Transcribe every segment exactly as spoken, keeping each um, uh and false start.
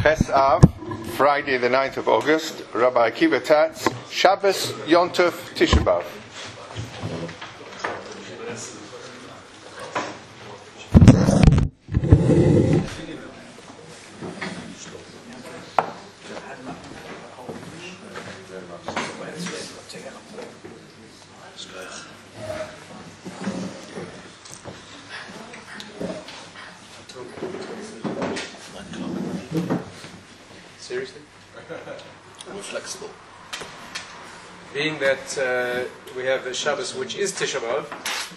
Ches Av, Friday the ninth of August, Rabbi Akiva Tatz, Shabbos, Yom Tov, Tisha B'Av. Seriously? More flexible. Being that uh, we have the Shabbos, which is Tisha B'Av,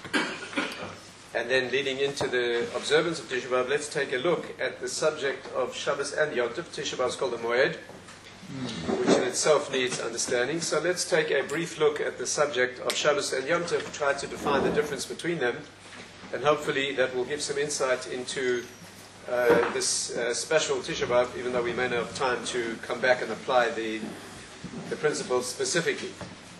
and then leading into the observance of Tisha B'Av, let's take a look at the subject of Shabbos and Yom Tov. Tisha B'Av is called the Moed, which in itself needs understanding. So let's take a brief look at the subject of Shabbos and Yom Tov, try to define the difference between them, and hopefully that will give some insight into Uh, this uh, special Tisha B'Av, even though we may not have time to come back and apply the, the principles specifically.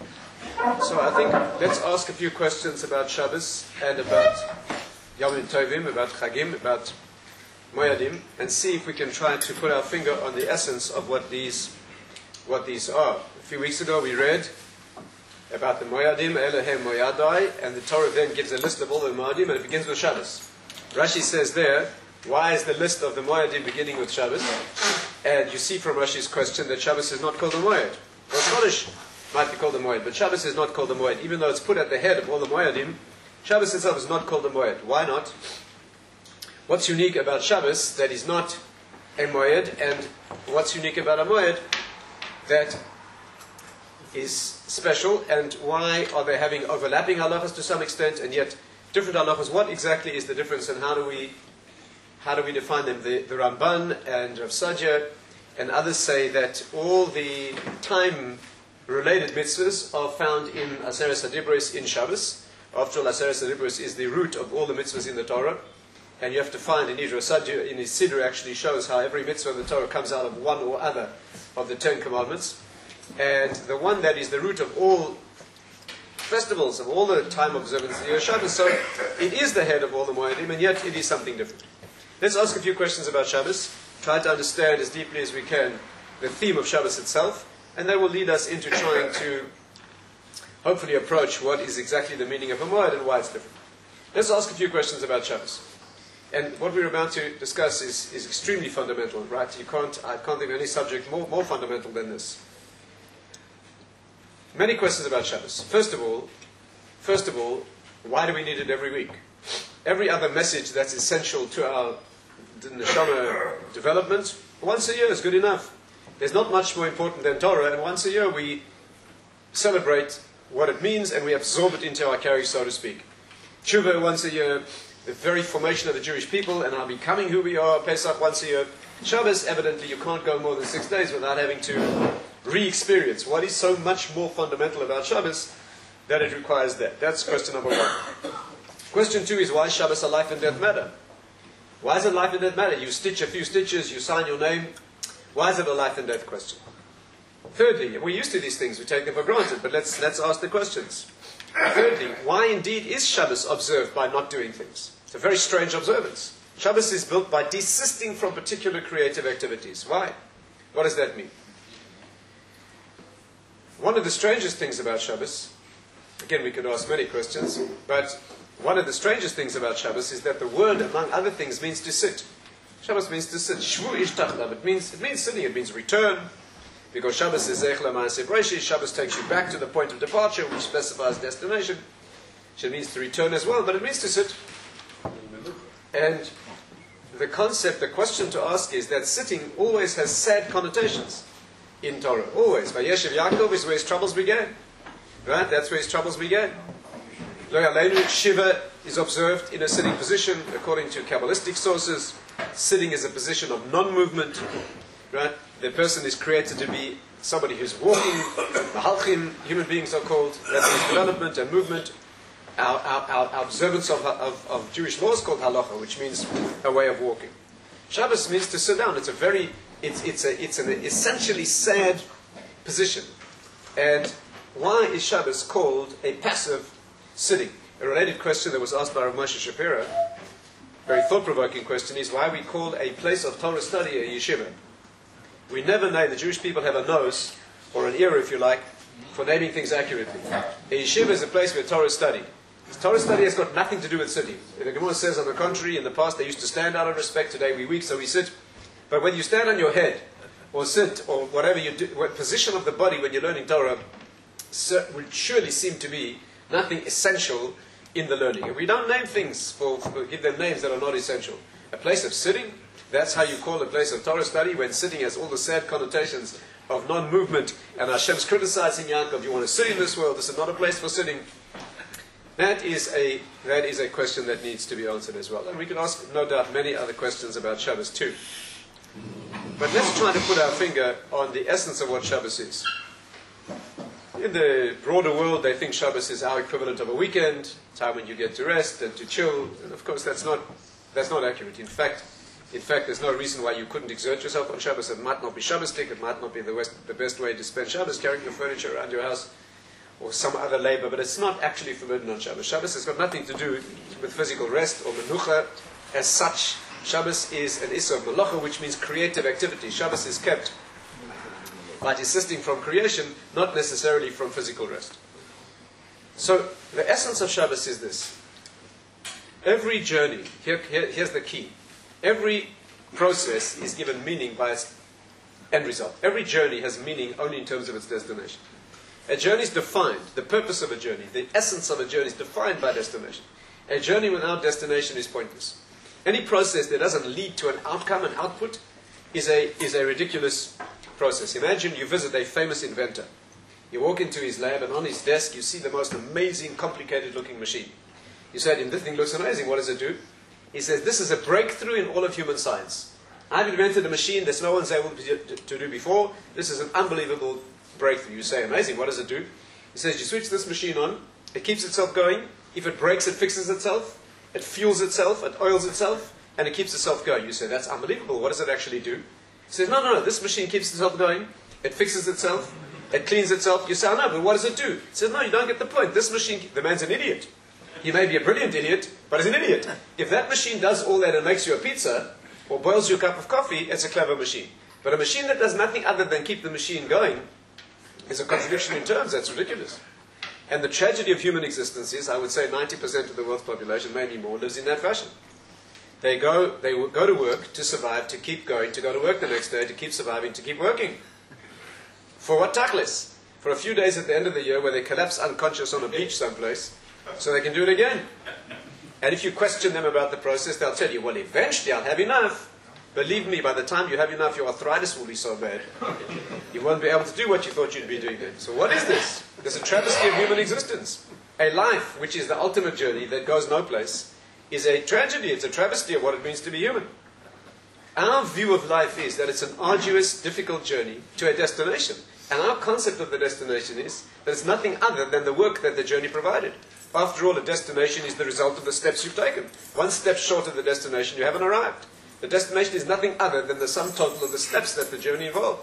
So I think let's ask a few questions about Shabbos and about Yom Tovim, about Chagim, about Moyadim, and see if we can try to put our finger on the essence of what these what these are. A few weeks ago we read about the Moyadim, Elohem Moyadai, and the Torah then gives a list of all the Moyadim, and it begins with Shabbos. Rashi says there, why is the list of the Moedim beginning with Shabbos? And you see from Rashi's question that Shabbos is not called a Moed. Well, Chodesh might be called a Moed, but Shabbos is not called a Moed. Even though it's put at the head of all the Moedim, Shabbos itself is not called a Moed. Why not? What's unique about Shabbos that is not a Moed, and what's unique about a Moed that is special, and why are they having overlapping halachas to some extent, and yet different halachas? What exactly is the difference, and how do we How do we define them? The, the Ramban and Rav Sadia and others say that all the time-related mitzvahs are found in Aseret HaDibros in Shabbos. After all, Aseret HaDibros is the root of all the mitzvahs in the Torah. And you have to find, in Rav Sadia, in his Siddur actually shows how every mitzvah in the Torah comes out of one or other of the Ten Commandments. And the one that is the root of all festivals, of all the time observance is Shabbos. So it is the head of all the Moedim, and yet it is something different. Let's ask a few questions about Shabbos, try to understand as deeply as we can the theme of Shabbos itself, and that will lead us into trying to hopefully approach what is exactly the meaning of a Moed and why it's different. Let's ask a few questions about Shabbos. And what we're about to discuss is, is extremely fundamental, right? You can't, I can't think of any subject more, more fundamental than this. Many questions about Shabbos. First of all, first of all, why do we need it every week? Every other message that's essential to our neshama development, once a year is good enough. There's not much more important than Torah, and once a year we celebrate what it means and we absorb it into our carriage, so to speak. Tshuva once a year, the very formation of the Jewish people and our becoming who we are, Pesach once a year. Shabbos, evidently you can't go more than six days without having to re-experience what is so much more fundamental about Shabbos that it requires that. That's question number one. Question two is, why is Shabbos a life and death matter? Why is it life and death matter? You stitch a few stitches, you sign your name. Why is it a life and death question? Thirdly, we're used to these things, we take them for granted, but let's, let's ask the questions. Thirdly, why indeed is Shabbos observed by not doing things? It's a very strange observance. Shabbos is built by desisting from particular creative activities. Why? What does that mean? One of the strangest things about Shabbos, again we could ask many questions, but one of the strangest things about Shabbos is that the word, among other things, means to sit. Shabbos means to sit. Shvu ish tachlav. It means, it means sitting. It means return. Because Shabbos is Zech L'Maaseh Breishi. Shabbos takes you back to the point of departure, which specifies destination. It means to return as well, but it means to sit. And the concept, the question to ask is that sitting always has sad connotations in Torah. Always. Vayeshev Yaakov is where his troubles began. Right? That's where his troubles began. Lo Yaleinu, Shiva is observed in a sitting position, according to Kabbalistic sources. Sitting is a position of non-movement. Right? The person is created to be somebody who's walking. Mahalchim, human beings are called. That's his development and movement. Our, our, our, our observance of, of, of Jewish law is called halacha, which means a way of walking. Shabbos means to sit down. It's a very, it's, it's, a, it's an essentially sad position. And why is Shabbos called a passive sitting? A related question that was asked by Rav Moshe Shapira, very thought-provoking question, is why we call a place of Torah study a yeshiva. We never name, the Jewish people have a nose, or an ear if you like, for naming things accurately. A yeshiva is a place where Torah is studied. Torah study has got nothing to do with sitting. The Gemara says, on the contrary, in the past they used to stand out of respect, today we weak, so we sit. But when you stand on your head, or sit, or whatever you do, what position of the body when you're learning Torah, would surely seem to be nothing essential in the learning. And we don't name things, for, for give them names that are not essential. A place of sitting, that's how you call a place of Torah study, when sitting has all the sad connotations of non-movement, and Hashem's criticizing Yaakov, you want to sit in this world, this is not a place for sitting. That is a that is a question that needs to be answered as well. And we can ask, no doubt, many other questions about Shabbos too. But let's try to put our finger on the essence of what Shabbos is. In the broader world, they think Shabbos is our equivalent of a weekend, time when you get to rest and to chill. And of course, that's not that's not accurate. In fact, in fact, there's no reason why you couldn't exert yourself on Shabbos. It might not be Shabbos-tic, it might not be the, west, the best way to spend Shabbos, carrying your furniture around your house, or some other labor, but it's not actually forbidden on Shabbos. Shabbos has got nothing to do with physical rest or menucha as such. Shabbos is an issa of melacha, which means creative activity. Shabbos is kept by desisting from creation, not necessarily from physical rest. So the essence of Shabbos is this. Every journey, here, here, here's the key. Every process is given meaning by its end result. Every journey has meaning only in terms of its destination. A journey is defined, the purpose of a journey, the essence of a journey is defined by destination. A journey without destination is pointless. Any process that doesn't lead to an outcome, an output, is a, is a ridiculous process. Imagine you visit a famous inventor. You walk into his lab and on his desk you see the most amazing, complicated looking machine. You say to him, this thing looks amazing, what does it do? He says, this is a breakthrough in all of human science. I've invented a machine that no one's able to, to, to do before. This is an unbelievable breakthrough. You say, amazing, what does it do? He says, you switch this machine on, it keeps itself going. If it breaks, it fixes itself. It fuels itself, it oils itself, and it keeps itself going. You say, that's unbelievable. What does it actually do? He says, no, no, no, this machine keeps itself going. It fixes itself. It cleans itself. You say, oh, no, but what does it do? He says, no, you don't get the point. This machine, the man's an idiot. He may be a brilliant idiot, but he's an idiot. If that machine does all that and makes you a pizza, or boils you a cup of coffee, it's a clever machine. But a machine that does nothing other than keep the machine going is a contradiction in terms. That's ridiculous. And the tragedy of human existence is, I would say ninety percent of the world's population, maybe more, lives in that fashion. They go, they go to work to survive, to keep going, to go to work the next day, to keep surviving, to keep working. For what tachlis? For a few days at the end of the year where they collapse unconscious on a beach someplace, so they can do it again. And if you question them about the process, they'll tell you, well, eventually I'll have enough. Believe me, by the time you have enough, your arthritis will be so bad. You won't be able to do what you thought you'd be doing then. So what is this? There's a travesty of human existence. A life, which is the ultimate journey that goes no place, is a tragedy. It's a travesty of what it means to be human. Our view of life is that it's an arduous, difficult journey to a destination. And our concept of the destination is that it's nothing other than the work that the journey provided. After all, a destination is the result of the steps you've taken. One step short of the destination, you haven't arrived. The destination is nothing other than the sum total of the steps that the journey involved.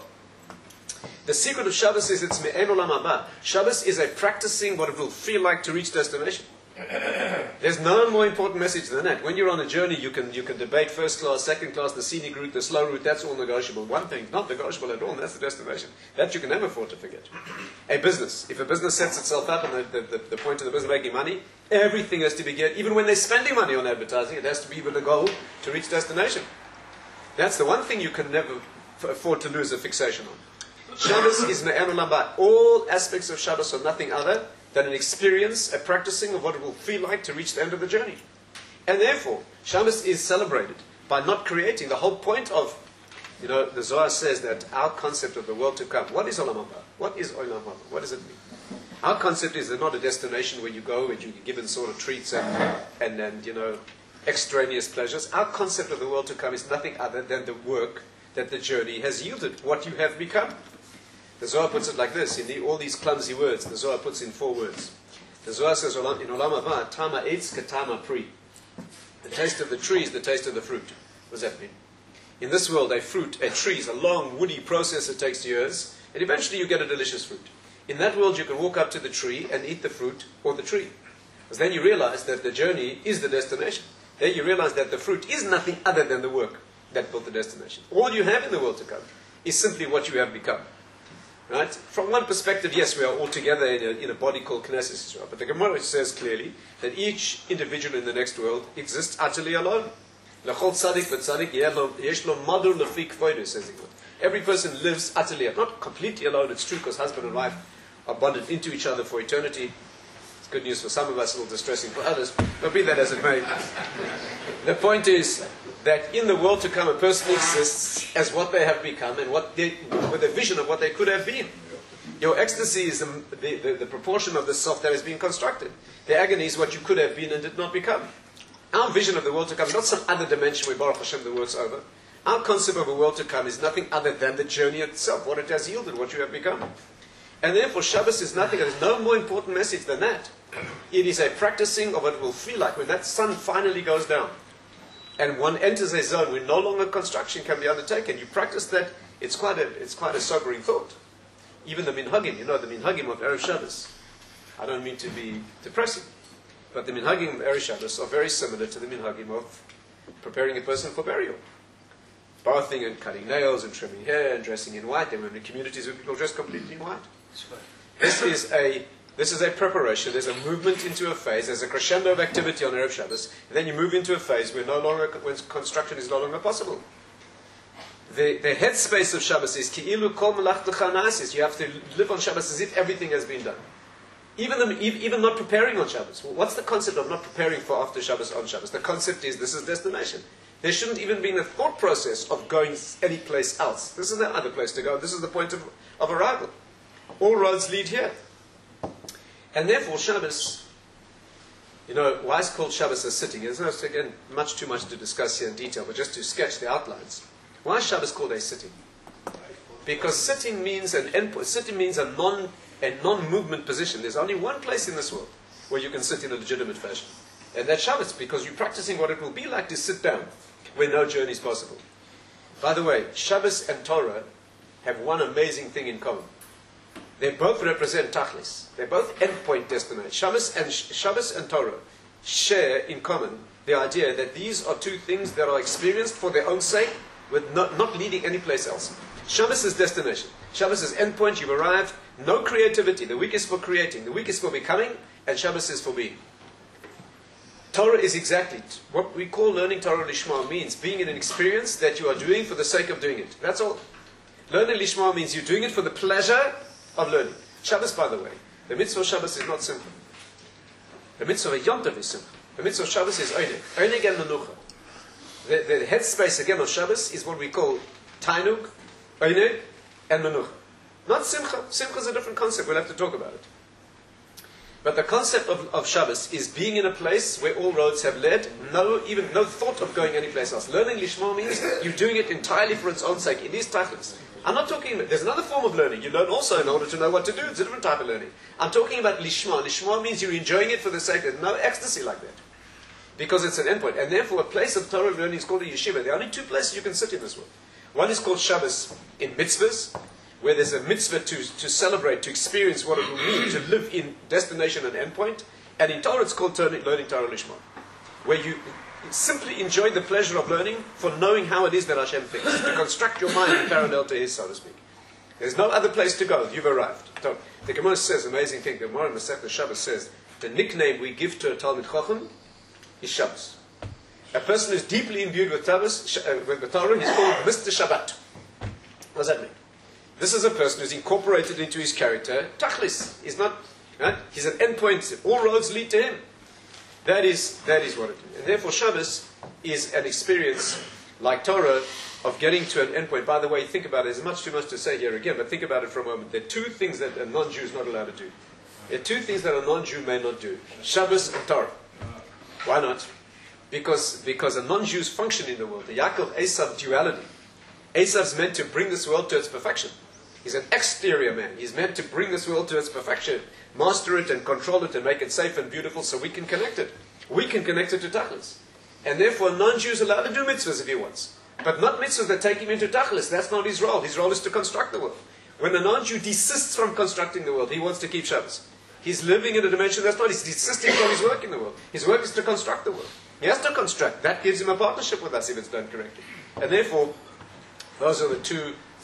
The secret of Shabbos is it's me'en olam haba. Shabbos is a practicing what it will feel like to reach destination. There's no more important message than that. When you're on a journey, you can you can debate first class, second class, the scenic route, the slow route. That's all negotiable. One thing, not negotiable at all, and that's the destination. That you can never afford to forget. A business. If a business sets itself up, and the, the, the point of the business making money, everything has to be geared. Even when they're spending money on advertising, it has to be with the goal to reach destination. That's the one thing you can never afford to lose a fixation on. Shabbos is me'en olam haba. All aspects of Shabbos are nothing other than an experience, a practicing of what it will feel like to reach the end of the journey. And therefore, Shabbos is celebrated by not creating. The whole point of, you know, the Zohar says that our concept of the world to come, what is olam haba? What is olam haba? What does it mean? Our concept is that not a destination where you go and you're given sort of treats and, and, and, you know, extraneous pleasures. Our concept of the world to come is nothing other than the work that the journey has yielded, what you have become. The Zohar puts it like this, in the, all these clumsy words, the Zohar puts in four words. The Zohar says, in Olam Haba, Tama eitz ketama pri. The taste of the tree is the taste of the fruit. What does that mean? In this world, a fruit, a tree is a long, woody process that takes years, and eventually you get a delicious fruit. In that world, you can walk up to the tree and eat the fruit or the tree. Because then you realize that the journey is the destination. Then you realize that the fruit is nothing other than the work that built the destination. All you have in the world to come is simply what you have become. Right? From one perspective, yes, we are all together in a, in a body called Knesset Israel. But the Gemara says clearly that each individual in the next world exists utterly alone. L'chol tzadik v'tzadik yesh lo madur lefi kvodo, says the Gemara. Every person lives utterly alone. Not completely alone, it's true, because husband and wife are bonded into each other for eternity. It's good news for some of us, a little distressing for others. But be that as it may. The point is that in the world to come, a person exists as what they have become and what they, with a vision of what they could have been. Your ecstasy is the, the, the, the proportion of the self that is being constructed. The agony is what you could have been and did not become. Our vision of the world to come is not some other dimension where Baruch Hashem the world's over. Our concept of a world to come is nothing other than the journey itself, what it has yielded, what you have become. And therefore Shabbos is nothing, there's no more important message than that. It is a practicing of what it will feel like when that sun finally goes down. And one enters a zone where no longer construction can be undertaken. You practice that, it's quite a, it's quite a sobering thought. Even the minhagim, you know, the minhagim of Erev Shabbos. I don't mean to be depressing, but the minhagim of Erev Shabbos are very similar to the minhagim of preparing a person for burial. Bathing and cutting nails and trimming hair and dressing in white. There were many communities where people dress completely in white. This is a This is a preparation. There's a movement into a phase. There's a crescendo of activity on Erev Shabbos. And then you move into a phase where no longer, when construction is no longer possible. The, the headspace of Shabbos is ki'ilu kol melachtacha na'asis. You have to live on Shabbos as if everything has been done. Even, the, even not preparing on Shabbos. What's the concept of not preparing for after Shabbos on Shabbos? The concept is this is destination. There shouldn't even be a thought process of going any place else. This is the other place to go. This is the point of, of arrival. All roads lead here. And therefore Shabbos, you know, why is called Shabbos a sitting? There's no, again, much too much to discuss here in detail, but just to sketch the outlines. Why is Shabbos called a sitting? Because sitting means an endpoint. Sitting means a non a non-movement position. There's only one place in this world where you can sit in a legitimate fashion. And that's Shabbos, because you're practicing what it will be like to sit down where no journey is possible. By the way, Shabbos and Torah have one amazing thing in common. They both represent Tachlis. They're both endpoint destination. Shabbos and, Shabbos and Torah share in common the idea that these are two things that are experienced for their own sake, with not, not leading any place else. Shabbos is destination. Shabbos is endpoint, you've arrived. No creativity. The week is for creating. The week is for becoming. And Shabbos is for being. Torah is exactly what we call learning Torah Lishma means being in an experience that you are doing for the sake of doing it. That's all. Learning Lishma means you're doing it for the pleasure of learning. Shabbos, by the way, the mitzvah of Shabbos is not simple. The mitzvah of Yom Tov is simple. The mitzvah of Shabbos is Oineg. Oineg and Menucha. The, the headspace again of Shabbos is what we call Tainug, Oineg, and Menucha. Not Simcha. Simcha is a different concept. We'll have to talk about it. But the concept of, of Shabbos is being in a place where all roads have led, no even no thought of going any place else. Learning Lishma means you're doing it entirely for its own sake. It is tachlis. I'm not talking about, there's another form of learning. You learn also in order to know what to do. It's a different type of learning. I'm talking about Lishma. Lishma means you're enjoying it for the sake of no ecstasy like that. Because it's an endpoint. And therefore a place of Torah learning is called a yeshiva. There are only two places you can sit in this world. One is called Shabbos in mitzvahs, where there's a mitzvah to, to celebrate, to experience what it will mean to live in destination and endpoint. And in Torah it's called learning Torah Lishma, where you simply enjoy the pleasure of learning for knowing how it is that Hashem thinks, to construct your mind in parallel to His, so to speak. There's no other place to go. You've arrived. So, the Gemara says, amazing thing, the Gemara in Masechta Shabbos says, the nickname we give to a Talmid Chacham is Shabbos. A person who's deeply imbued with, Tavis, uh, with the Torah, he's called Mister Shabbat. What does that mean? This is a person who's incorporated into his character Tachlis. He's not, right? He's an endpoint. All roads lead to him. That is, that is what it is. And therefore Shabbos is an experience like Torah of getting to an endpoint. By the way, think about it. There's much too much to say here again, but think about it for a moment. There are two things that a non-Jew is not allowed to do. There are two things that a non-Jew may not do. Shabbos and Torah. Why not? Because, because a non-Jew's function in the world, the Yaakov Esav duality. Esav's meant to bring this world to its perfection. He's an exterior man. He's meant to bring this world to its perfection, master it and control it and make it safe and beautiful so we can connect it. We can connect it to Tachlis. And therefore a non-Jew is allowed to do mitzvahs if he wants. But not mitzvahs that take him into Tachlis. That's not his role. His role is to construct the world. When the non-Jew desists from constructing the world, he wants to keep Shabbos. He's living in a dimension that's not, he's desisting from his work in the world. His work is to construct the world. He has to construct. That gives him a partnership with us if it's done correctly. And therefore, those are the two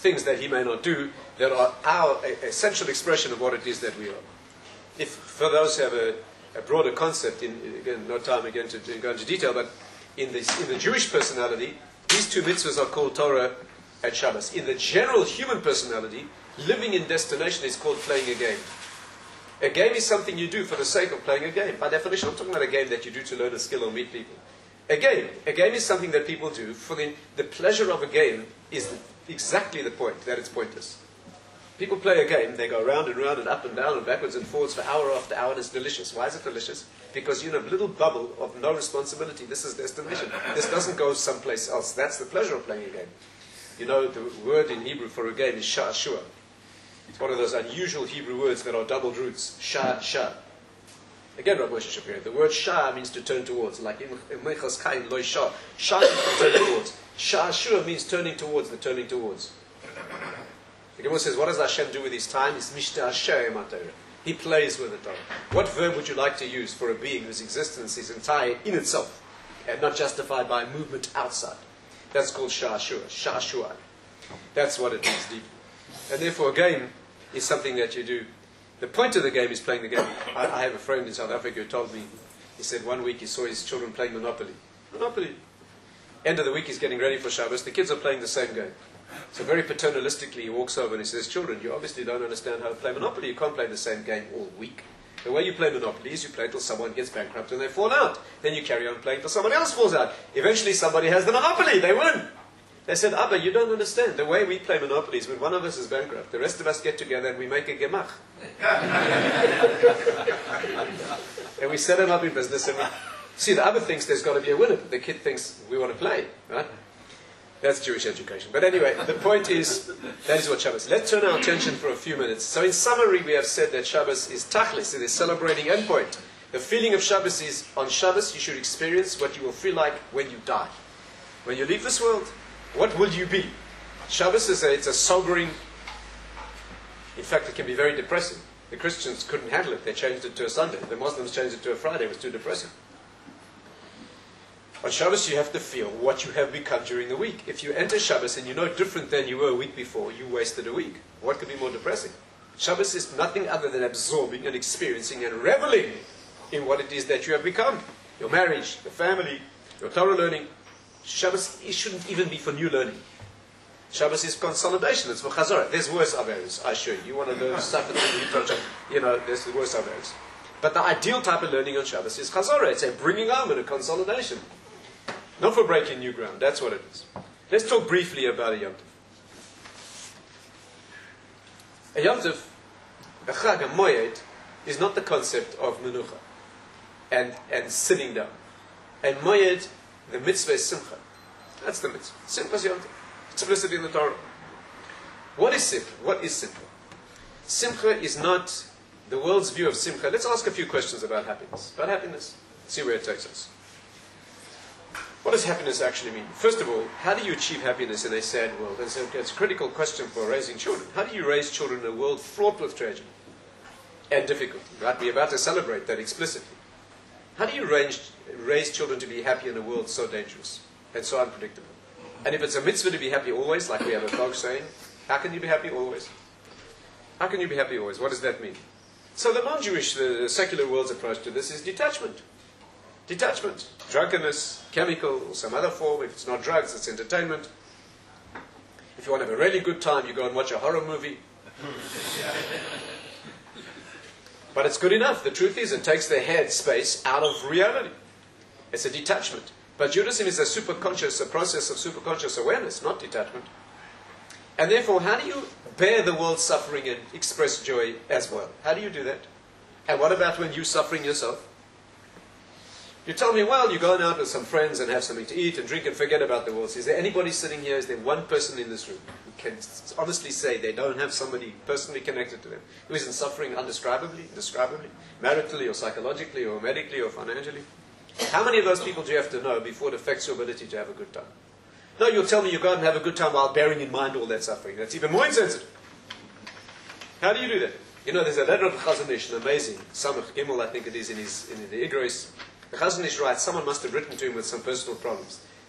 things that he may not do that are our essential expression of what it is that we are. If for those who have a, a broader concept, in, again, no time again to, to go into detail, but in, this, in the Jewish personality, these two mitzvahs are called Torah and Shabbos. In the general human personality, living in destination is called playing a game. A game is something you do for the sake of playing a game. By definition, I'm talking about a game that you do to learn a skill or meet people. A game. A game is something that people do for the, the pleasure of a game is the, exactly the point, that it's pointless. People play a game, they go round and round and up and down and backwards and forwards for hour after hour, and it's delicious. Why is it delicious? Because you're in a little bubble of no responsibility. This is destination. This doesn't go someplace else. That's the pleasure of playing a game. You know, the word in Hebrew for a game is sha'ashua. It's one of those unusual Hebrew words that are doubled roots. Sha, sha. Again, Rav Moshe Shapiro, the word sha means to turn towards. Like in Mechas Kain loy sha. Sha means to turn towards. Sha'ashua means turning towards, the turning towards. The Gemara says, what does Hashem do with his time? It's mishta Hashem atayra. He plays with the Torah. What verb would you like to use for a being whose existence is entire in itself and not justified by movement outside? That's called sha'ashua, sha'ashua. That's what it means deeply. And therefore a game is something that you do. The point of the game is playing the game. I, I have a friend in South Africa who told me, he said one week he saw his children playing Monopoly. Monopoly. End of the week he's getting ready for Shabbos. The kids are playing the same game. So very paternalistically he walks over and he says, children, you obviously don't understand how to play Monopoly. You can't play the same game all week. The way you play Monopoly is you play till someone gets bankrupt and they fall out. Then you carry on playing till someone else falls out. Eventually somebody has the Monopoly. They win. They said, Abba, you don't understand. The way we play Monopoly is when one of us is bankrupt, the rest of us get together and we make a gemach. And we set him up in business. And we... See, the Abba thinks there's got to be a winner. The kid thinks we want to play. Right? That's Jewish education. But anyway, the point is, that is what Shabbos is. Let's turn our attention for a few minutes. So in summary, we have said that Shabbos is tachlis, it is celebrating endpoint. The feeling of Shabbos is, on Shabbos you should experience what you will feel like when you die. When you leave this world, what will you be? Shabbos is a, it's a sobering, in fact it can be very depressing. The Christians couldn't handle it, they changed it to a Sunday. The Muslims changed it to a Friday, it was too depressing. On Shabbos you have to feel what you have become during the week. If you enter Shabbos and you're no different than you were a week before, you wasted a week. What could be more depressing? Shabbos is nothing other than absorbing and experiencing and reveling in what it is that you have become. Your marriage, your family, your Torah learning. Shabbos it shouldn't even be for new learning. Shabbos is consolidation, it's for chazorah. There's worse averos, I assure you. You want to learn stuff and you touch it, you know, there's the worse averos. But the ideal type of learning on Shabbos is chazorah. It's a bringing home and a consolidation. Not for breaking new ground, that's what it is. Let's talk briefly about a Yom Tov. A Yom Tov, a Chag, a Moyed, is not the concept of menucha and, and sitting down. And Moyed, the mitzvah is simcha. That's the mitzvah. Simcha is Yom Tov. It's explicit in the Torah. What is simcha? What is simcha? Simcha is not the world's view of simcha. Let's ask a few questions about happiness. About happiness. See where it takes us. What does happiness actually mean? First of all, how do you achieve happiness in a sad world? It's a, it's a critical question for raising children. How do you raise children in a world fraught with tragedy and difficulty? Right? We're about to celebrate that explicitly. How do you raise, raise children to be happy in a world so dangerous and so unpredictable? And if it's a mitzvah to be happy always, like we have a folk saying, how can you be happy always? How can you be happy always? What does that mean? So the non-Jewish, the secular world's approach to this is detachment. Detachment, drunkenness, chemical, or some other form. If it's not drugs, it's entertainment. If you want to have a really good time, you go and watch a horror movie. But it's good enough. The truth is, it takes the head space out of reality. It's a detachment. But Judaism is a superconscious, a process of superconscious awareness, not detachment. And therefore, how do you bear the world's suffering and express joy as well? How do you do that? And what about when you're suffering yourself? You tell me, well, you're going out with some friends and have something to eat and drink and forget about the world. So is there anybody sitting here, is there one person in this room who can honestly say they don't have somebody personally connected to them, who isn't suffering undescribably, indescribably, maritally or psychologically or medically or financially? How many of those people do you have to know before it affects your ability to have a good time? No, you'll tell me you go out and have a good time while bearing in mind all that suffering. That's even more insensitive. How do you do that? You know, there's a letter of Chazon Ish, an amazing, Samach Gimel, I think it is, in his in the Igros. The Chazon Ish writes, someone must have written to him with some personal problems.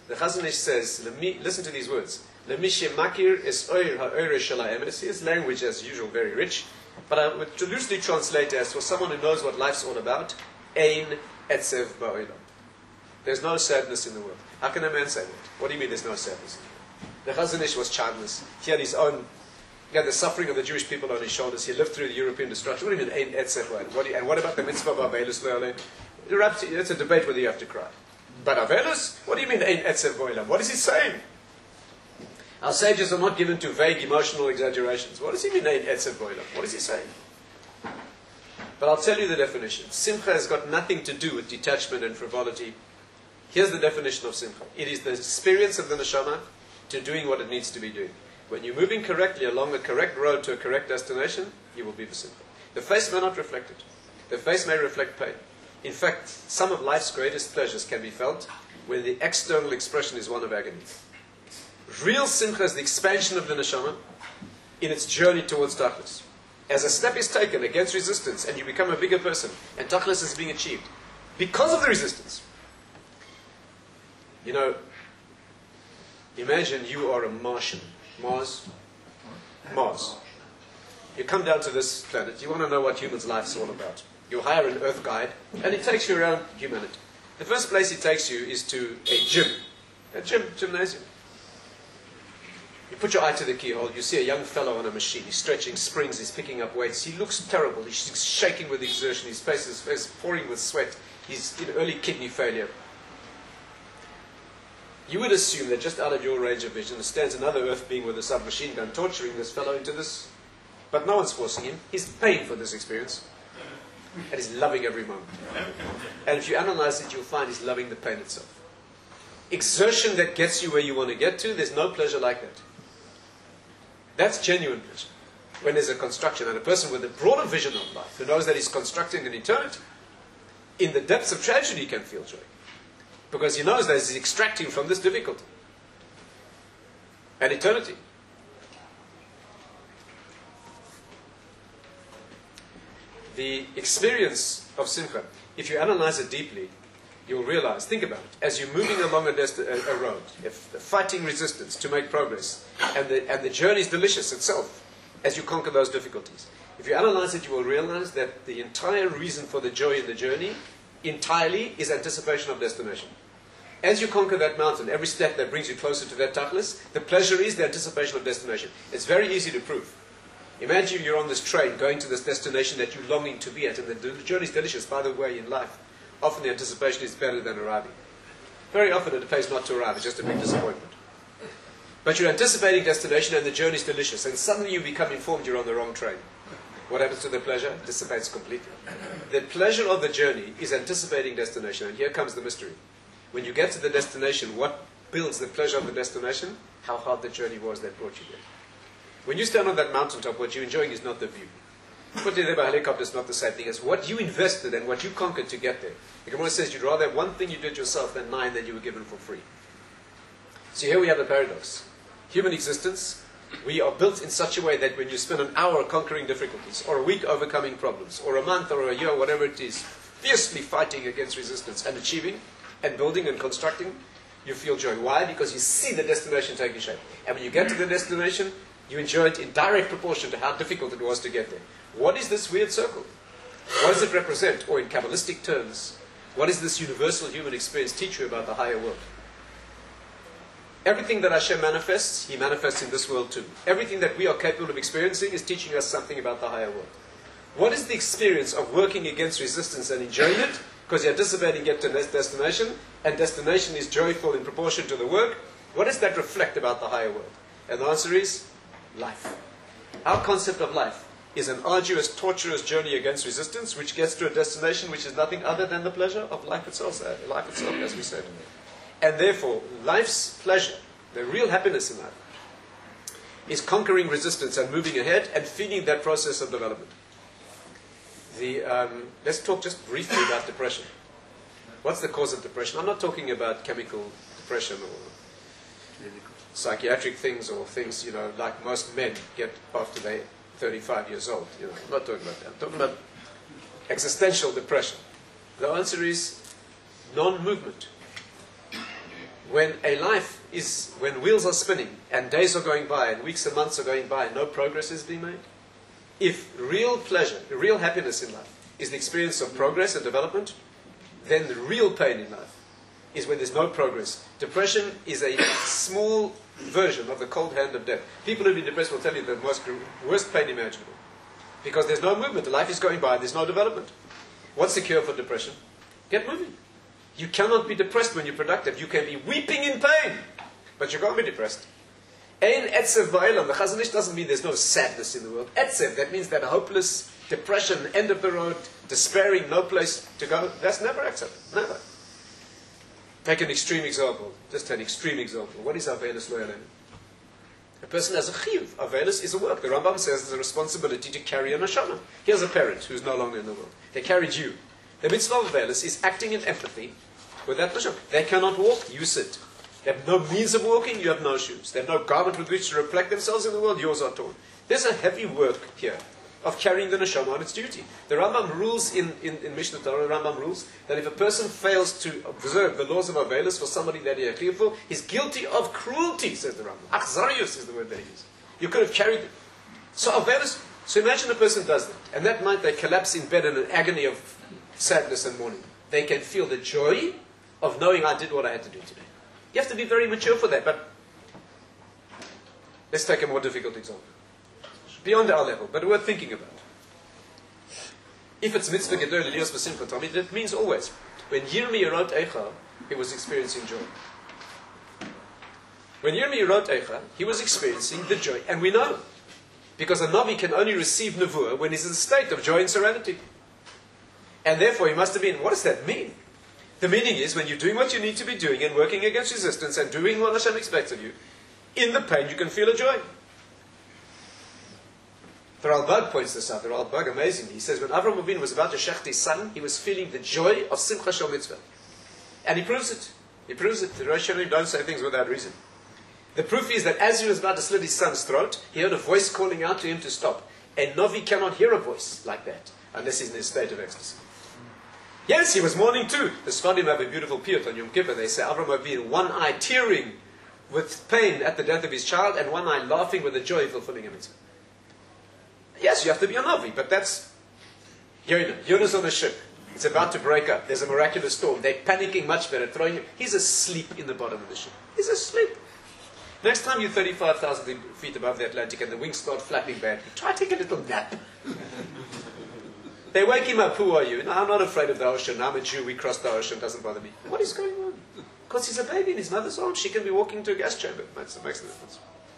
The Chazon Ish says, "Lemi," listen to these words. Lemishe makir es oir ha'oire shel ha'emes. His language, as usual, very rich. But I would loosely translate as for someone who knows what life's all about, ein etzev ba'olam. There's no sadness in the world. How can a man say that? What do you mean there's no sadness? The Chazon Ish was childless. He had his own, he had the suffering of the Jewish people on his shoulders. He lived through the European destruction. What do you mean ein etzev ba'olam? And what about the mitzvah ba'avelus le'olam? It's a debate whether you have to cry. But avelus? What do you mean ein etzev ba'olam? What is he saying? Our sages are not given to vague emotional exaggerations. What does he mean, ein etzev ba'olam? What is he saying? But I'll tell you the definition. Simcha has got nothing to do with detachment and frivolity. Here's the definition of simcha. It is the experience of the neshama to doing what it needs to be doing. When you're moving correctly along the correct road to a correct destination, you will be the simcha. The face may not reflect it. The face may reflect pain. In fact, some of life's greatest pleasures can be felt when the external expression is one of agony. Real simcha is the expansion of the neshama in its journey towards tachlis. As a step is taken against resistance and you become a bigger person and tachlis is being achieved because of the resistance. You know, imagine you are a Martian. Mars. Mars. You come down to this planet. You want to know what humans' life's all about. You hire an Earth guide and he takes you around humanity. The first place he takes you is to a gym. A gym, gymnasium. You put your eye to the keyhole, you see a young fellow on a machine. He's stretching springs, he's picking up weights. He looks terrible. He's shaking with exertion. His face is, is pouring with sweat. He's in early kidney failure. You would assume that just out of your range of vision, there stands another Earth being with a submachine gun torturing this fellow into this. But no one's forcing him. He's paying for this experience. And he's loving every moment. And if you analyze it, you'll find he's loving the pain itself. Exertion that gets you where you want to get to, there's no pleasure like that. That's genuine pleasure. When there's a construction, and a person with a broader vision of life, who knows that he's constructing an eternity, in the depths of tragedy can feel joy. Because he knows that he's extracting from this difficulty an eternity. The experience of simcha, if you analyze it deeply, you'll realize, think about it, as you're moving along a, desti- a, a road, if fighting resistance to make progress, and the, and the journey is delicious itself, as you conquer those difficulties. If you analyze it, you will realize that the entire reason for the joy in the journey, entirely, is anticipation of destination. As you conquer that mountain, every step that brings you closer to that tachlis, the pleasure is the anticipation of destination. It's very easy to prove. Imagine you're on this train going to this destination that you're longing to be at, and the, the journey is delicious. By the way, in life, often the anticipation is better than arriving. Very often it pays not to arrive, it's just a big disappointment. But you're anticipating destination and the journey is delicious, and suddenly you become informed you're on the wrong train. What happens to the pleasure? It dissipates completely. The pleasure of the journey is anticipating destination, and here comes the mystery. When you get to the destination, what builds the pleasure of the destination? How hard the journey was that brought you there. When you stand on that mountaintop, what you're enjoying is not the view. Put it there by helicopter is not the same thing as what you invested and what you conquered to get there. The Gemara says you'd rather have one thing you did yourself than nine that you were given for free. So here we have the paradox. Human existence, we are built in such a way that when you spend an hour conquering difficulties, or a week overcoming problems, or a month or a year, whatever it is, fiercely fighting against resistance and achieving and building and constructing, you feel joy. Why? Because you see the destination taking shape. And when you get to the destination, you enjoy it in direct proportion to how difficult it was to get there. What is this weird circle? What does it represent? Or in Kabbalistic terms, what does this universal human experience teach you about the higher world? Everything that Hashem manifests, He manifests in this world too. Everything that we are capable of experiencing is teaching us something about the higher world. What is the experience of working against resistance and enjoying it? Because you're anticipating get to this destination, and destination is joyful in proportion to the work. What does that reflect about the higher world? And the answer is life. Our concept of life is an arduous, torturous journey against resistance, which gets to a destination which is nothing other than the pleasure of life itself, uh, life itself, as we said. And therefore, life's pleasure, the real happiness in life, is conquering resistance and moving ahead and feeding that process of development. The, um, let's talk just briefly about depression. What's the cause of depression? I'm not talking about chemical depression or psychiatric things or things, you know, like most men get after they're thirty-five years old. You know, I'm not talking about that. I'm talking about existential depression. The answer is non-movement. when a life is, when wheels are spinning and days are going by and weeks and months are going by and no progress is being made, if real pleasure, real happiness in life is the experience of progress and development, then the real pain in life is when there's no progress. Depression is a small version of the cold hand of death. People who've been depressed will tell you the most worst pain imaginable. Because there's no movement. Life is going by, there's no development. What's the cure for depression? Get moving. You cannot be depressed when you're productive. You can be weeping in pain, but you can't be depressed. Ein etzev ba'elam. The Chazon Ish doesn't mean there's no sadness in the world. Etzev, that means that hopeless depression, end of the road, despairing, no place to go. That's never accepted. Never. Take an extreme example. Just an extreme example. What is Avelus lo yalem? A person has a chiyuv. Avelus is a work. The Rambam says there's a responsibility to carry a neshama. Here's a parent who's no longer in the world. They carried you. The mitzvah of Avelus is acting in empathy with that neshama. They cannot walk, you sit. They have no means of walking, you have no shoes. They have no garment with which to reflect themselves in the world, yours are torn. There's a heavy work here of carrying the neshama on its duty. The Rambam rules in, in, in Mishnah Torah, the Rambam rules that if a person fails to observe the laws of Avelus for somebody that he is for, he's guilty of cruelty, says the Rambam. Achzarius is the word that he uses. You could have carried it. So Avelus, so imagine a person does that, and that night they collapse in bed in an agony of sadness and mourning. They can feel the joy of knowing I did what I had to do today. You have to be very mature for that, but let's take a more difficult example. Beyond our level, but worth thinking about. If it's mitzvah gedol lilios b'simcha tamid, that means always. When Yirmiyah wrote Eicha, he was experiencing joy. When Yirmiyah wrote Eicha, he was experiencing the joy, and we know, because a Navi can only receive nevuah when he's in a state of joy and serenity. And therefore he must have been, what does that mean? The meaning is, when you're doing what you need to be doing and working against resistance and doing what Hashem expects of you, in the pain you can feel a joy. The Ralbag points this out. The Ralbag, amazingly, he says when Avraham Avinu was about to shech his son, he was feeling the joy of Simcha Shel Mitzvah. And he proves it. He proves it. The Rosh Hashanah don't say things without reason. The proof is that as he was about to slit his son's throat, he heard a voice calling out to him to stop. A Novi cannot hear a voice like that unless he's in a state of ecstasy. Yes, he was mourning too. The Sfadim have a beautiful piyut on Yom Kippur. They say Avraham Avinu, one eye tearing with pain at the death of his child, and one eye laughing with the joy of fulfilling a mitzvah. Yes, you have to be a Navi, but that's Yonah. Yonah's on a ship. It's about to break up. There's a miraculous storm. They're panicking much better, throwing him. He's asleep in the bottom of the ship. He's asleep. Next time you're thirty-five thousand feet above the Atlantic and the wings start flapping badly, try to take a little nap. They wake him up, who are you? No, I'm not afraid of the ocean. I'm a Jew, we crossed the ocean, doesn't bother me. What is going on? Because he's a baby in his mother's arms. She can be walking to a gas chamber. That's, that makes the difference.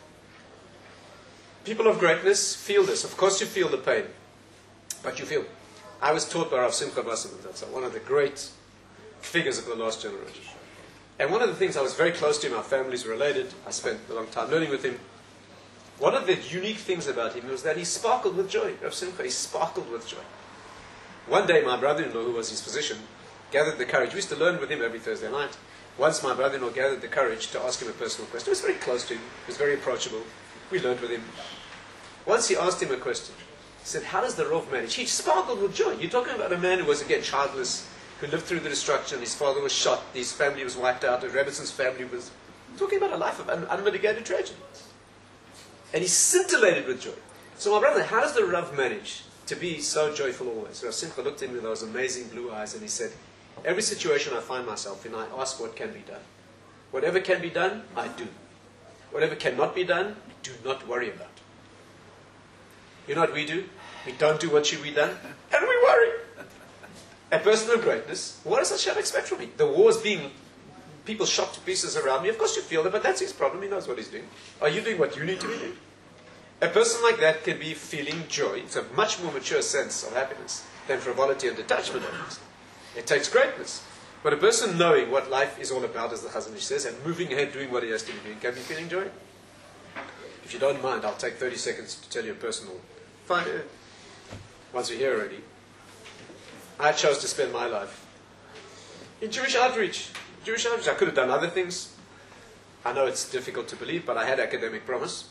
People of greatness feel this. Of course you feel the pain. But you feel. I was taught by Rav Simcha Wasserman, that's one of the great figures of the last generation. And one of the things, I was very close to him, our families were related, I spent a long time learning with him. One of the unique things about him was that he sparkled with joy. Rav Simcha, he sparkled with joy. One day my brother-in-law, who was his physician, gathered the courage. We used to learn with him every Thursday night. Once my brother-in-law gathered the courage to ask him a personal question. He was very close to him. He was very approachable. We learned with him. Once he asked him a question. He said, how does the Rav manage? He sparkled with joy. You're talking about a man who was, again, childless, who lived through the destruction. His father was shot. His family was wiped out. Rebbitzon's family was... Talking about a life of un- unmitigated tragedy. And he scintillated with joy. So my brother, how does the Rav manage to be so joyful always? Rav Simcha looked at me with those amazing blue eyes and he said, every situation I find myself in, I ask what can be done. Whatever can be done, I do. Whatever cannot be done, do not worry about. You know what we do? We don't do what should be done, and we worry. A person of greatness, what does Hashem expect from me? The war's being, people shot to pieces around me. Of course you feel that, but that's his problem. He knows what he's doing. Are you doing what you need to be doing? A person like that can be feeling joy. It's a much more mature sense of happiness than frivolity and detachment, obviously. It takes greatness. But a person knowing what life is all about, as the Chazon Ish says, and moving ahead doing what he has to be doing, can be feeling joy. If you don't mind, I'll take thirty seconds to tell you a personal... Fine. Once we're here already. I chose to spend my life in Jewish outreach. Jewish outreach. I could have done other things. I know it's difficult to believe, but I had academic promise.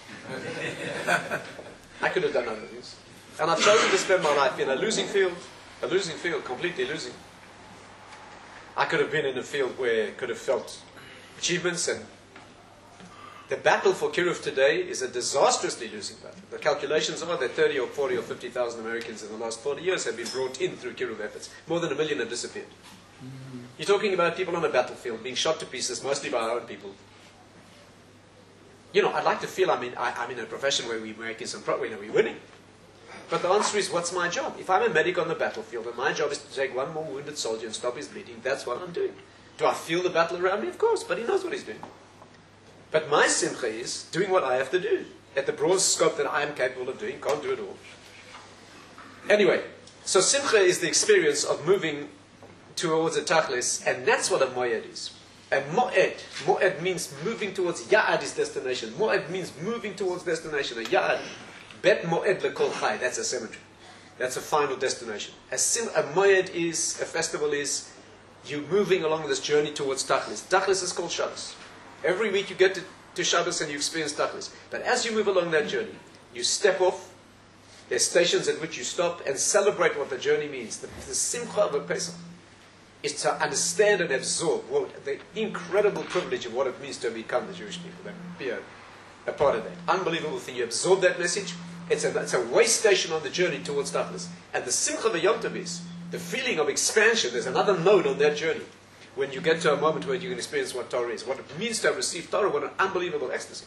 I could have done other things. And I've chosen to spend my life in a losing field. A losing field, completely losing. I could have been in a field where I could have felt achievements. And the battle for Kiruv today is a disastrously losing battle. The calculations are that thirty or forty or fifty thousand Americans in the last forty years have been brought in through Kiruv efforts. More than a million have disappeared. Mm-hmm. You're talking about people on a battlefield being shot to pieces, mostly by our own people. You know, I'd like to feel I'm in, I, I'm in a profession where we're making some pro- you know, we're winning. But the answer is, what's my job? If I'm a medic on the battlefield and my job is to take one more wounded soldier and stop his bleeding, that's what I'm doing. Do I feel the battle around me? Of course, but he knows what he's doing. But my simcha is doing what I have to do at the broad scope that I am capable of doing. Can't do it all. Anyway, so simcha is the experience of moving towards a tachlis, and that's what a moed is. A moed, moed means moving towards ya'ad is destination. Moed means moving towards destination. A ya'ad, bet moed lekol chai, that's a cemetery. That's a final destination. A, sim, a moed is, a festival is, you moving along this journey towards tachlis. Tachlis is called Shabbos. Every week you get to, to Shabbos and you experience tachlis. But as you move along that journey, you step off. There's stations at which you stop and celebrate what the journey means. The, the simcha of a Pesach is to understand and absorb what, the incredible privilege of what it means to become the Jewish people, and be a, a part of that. Unbelievable thing. You absorb that message. It's a, it's a way station on the journey towards tachlis. And the simcha of a Yom Tov is the feeling of expansion. There's another node on that journey. When you get to a moment where you can experience what Torah is, what it means to have received Torah, what an unbelievable ecstasy.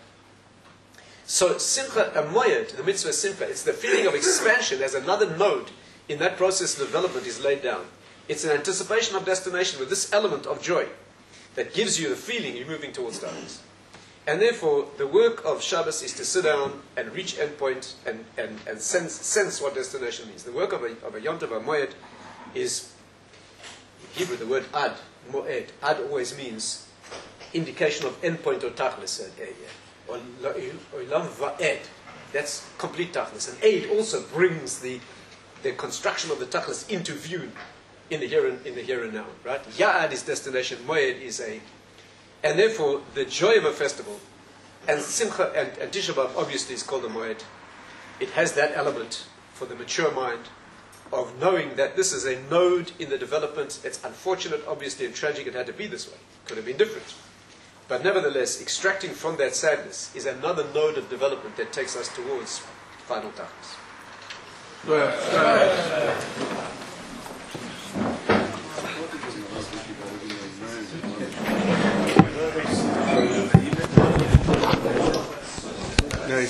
So simcha, a moyed, the mitzvah simcha, it's the feeling of expansion. There's another node in that process of development is laid down. It's an anticipation of destination with this element of joy that gives you the feeling you're moving towards Shabbos. And therefore, the work of Shabbos is to sit down and reach endpoint and, and, and sense, sense what destination means. The work of a, of a Yom Tov, a moed, is, in Hebrew, the word ad, moed. Ad always means indication of endpoint or tachlis. Or olam va'ed. That's complete tachlis. And aid also brings the, the construction of the tachlis into view in the here and, in the here and now. Right? Ya'ad is destination, moed is a... And therefore, the joy of a festival, and Simcha and, and Tisha B'Av obviously is called a moed. It has that element for the mature mind of knowing that this is a node in the development. It's unfortunate, obviously, and tragic it had to be this way. Could have been different. But nevertheless, extracting from that sadness is another node of development that takes us towards final tachlis. Yeah.